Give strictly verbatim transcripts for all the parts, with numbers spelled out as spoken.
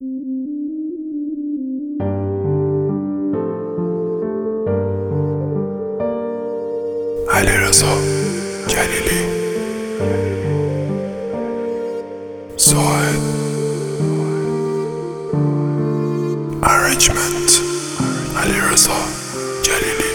علیرضا جلیلی، زاهد، ارنجمنت، علیرضا جلیلی.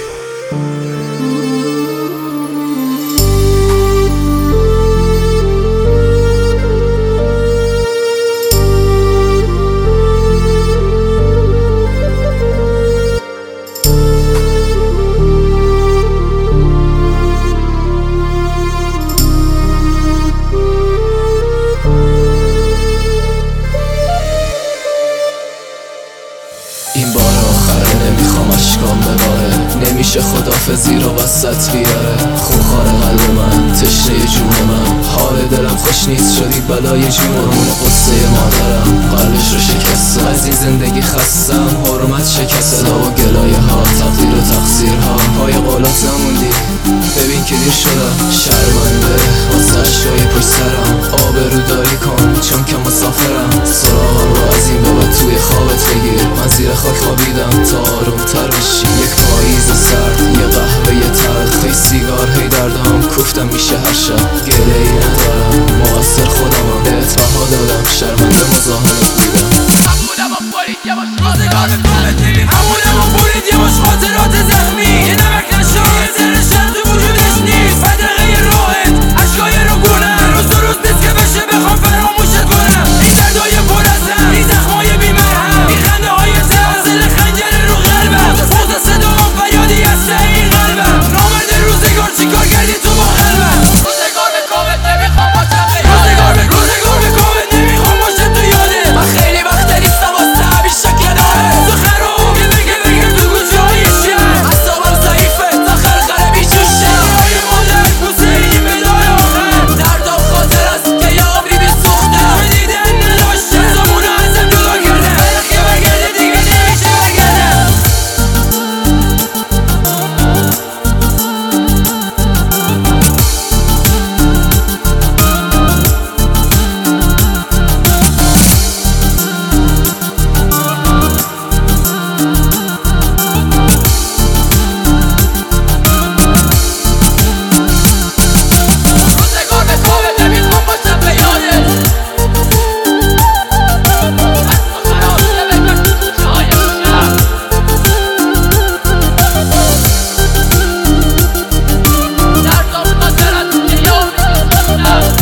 این بار آخره، نمیخوام اشکام بباره، نمیشه خدافزی رو وسط بیاره. خونخوار قلب من، تشنه جون من، حال دلم خوش نیست، شدی بلای جونمون. قصه مادرم قلبش رو شکستم، از این زندگی خستم، حرمت شکست. صدا و گلایه ها، تقدیر و تقصیر ها، پای قولات نموندی، ببین که دیر شدم. شرمنده واسه اشکای پشت سرم، آبرو داری کن چون که مسافرم. سراغم رو از این بابت توی خوابت بگیر، من زیر خاک خوابیدم تا آروم تر بشی. یک پاییز سرد، یه قهوه یه تلخ، هی سیگار هی دردم کوفتم میشه هر شب. گله ای ندارم، مقصر خودمم، بهت بها دادم، شرمنده مزاحمت بودم. همونم و برید یه باش روزگار به کامت نمیم، همونم و برید یه باش خاطرات زخمی. یه نمک نشان یه ذره شرط تو وجودش نیست، بدرقه راحت عشقای رو گونه. روز دو روز نیست که بشه بخوام فراموشت کنم. این دردای پر از هم، این زخمای بی مرهم، این خنده های زلزل خنجر رو قلبم. فوز صدا و فریادی هست این قلبم. نامرد روزگار چیکار کردی تو با قلبم؟ روزگار به کامت نمیخوام باشم روزگار به روزگار به کامت نمیخوام باشم تو یادت. من خیلی وقت نیستم واسه همیشه کناره. تو خراب یه بگه بگه تو کجایی شم، اعصابم ضعیفه تا خرخره بیجوشم. های مادر بوسه این بدای آخر، دردم خاطر است که یه عمری بیسوختم. تو دیدن نداشتم زمونو ازم جدا کردم، برخی برگرده دیگه نمیشه برگردم. روزگار به کامت نمیخوام باشم به یادت. از تو خراب یه بگه تو کجایی شم، دردم خاطر است که یه عمری بیسوختم.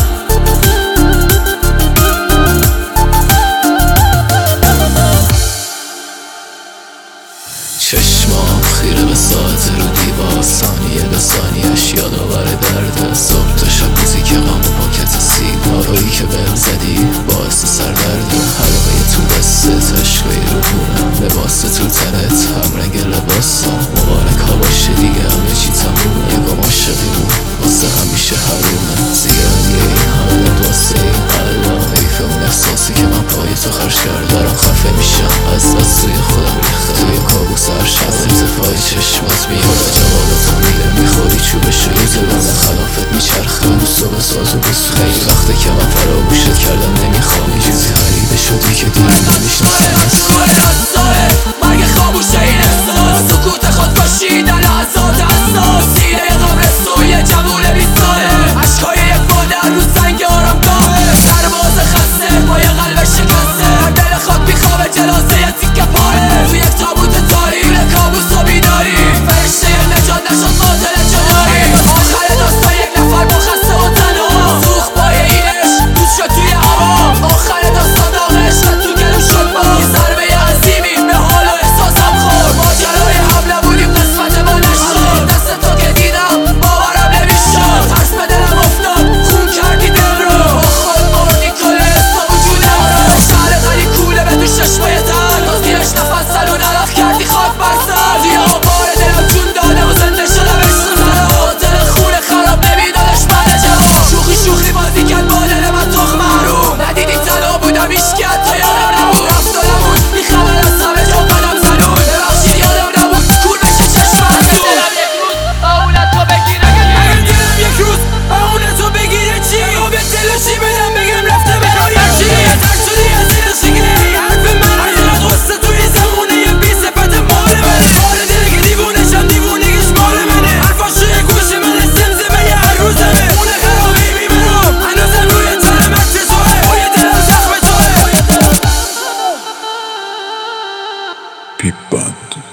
چشمام خیره به ساعت رو دیوار، ثانیه به ثانیه‌اش یادآور درده. صبح تا شب موزیک غم و پاکت سیگار، هایی که بهم زدی باعث سردرده. حلقه تو دستت، عشقای رو خونم، لباس تو تنت، همرنگ لباسم. مبارک ها باشه دیگه، همه چی تمومه. یه گم عاشقیمون واسه همیشه حرومه. زیادیه این همه داد واسه این قلبم، حیف اون احساسی که من پای تو خرج کرد. برام خفه میشم از از توی خودم ریخته، توی کابوس هر شب انتفاعی چشمات میاد. جوابتو میده، میخوری چوبشو یه زبان خلافت میچرخه. بوسو به ساز و بوس، خیلی وقته که من فراموشت کردم، نمیخوام یه چیزی غریبه شدی که دیگه نمیشناسم. مرگ خاموشه این احساس، سکوت خود کشیدن ازاد حساس. سینه قبر سوی جوون بیساره، عشقای یک مادر رو سنگ آرامگاهه. سرباز خسته با یه قلب شکسته، در دل خاک میخوابه جنازه یه تیکه پاره. تو یک تابوت تاریک کابوس و بیداری، فرشته نجات نشد قاتل جدایی. آخر داستان یک نفر با خسته و تنها، سوخت پای این عشق دوست شد توی هوا. آخر داستان داغ عشق تو گلو شد با یه ضربه پیپ بند.